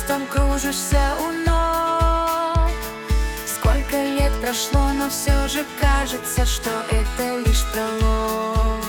хвостом кружишься у ног. Сколько лет прошло, но все же кажется, что это лишь пролог.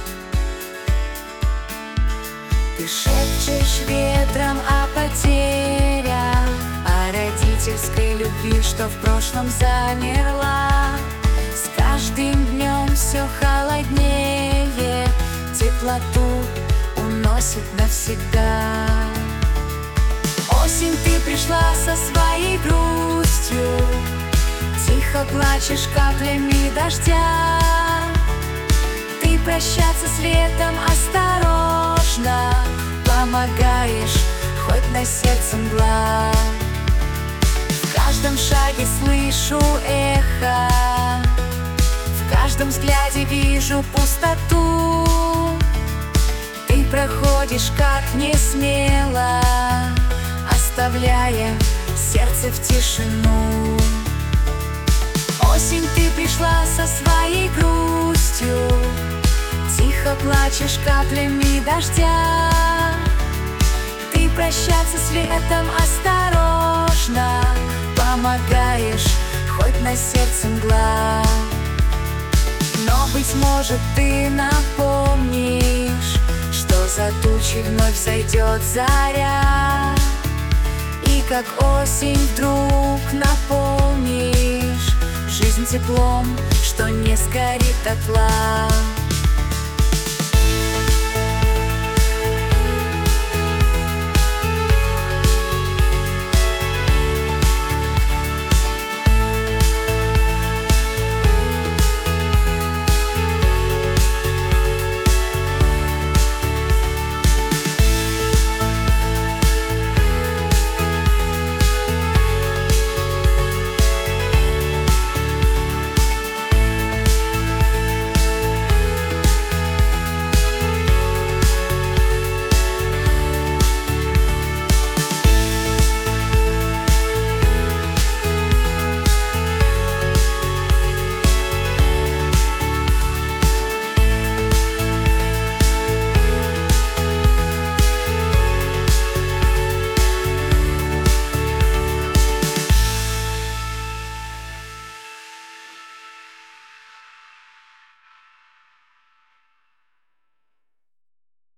Ты шепчешь ветром о потерях, о родительской любви, что в прошлом замерла. С каждым днем все холоднее, теплоту уносит навсегда. Осень, ты пришла со своей грустью, тихо плачешь каплями дождя. Ты прощаться с летом осторожно помогаешь, хоть на сердце мгла. В каждом шаге слышу эхо, в каждом взгляде вижу пустоту. Ты проходишь как не смело, оставляя сердце в тишину. Осень, ты пришла со своей грустью, тихо плачешь каплями дождя. Ты прощаться с летом осторожно помогаешь, хоть на сердце мгла. Но, быть может, ты напомнишь, что за тучей вновь зайдет заря, и как осень вдруг наполнишь жизнь теплом, что не сгорит дотла.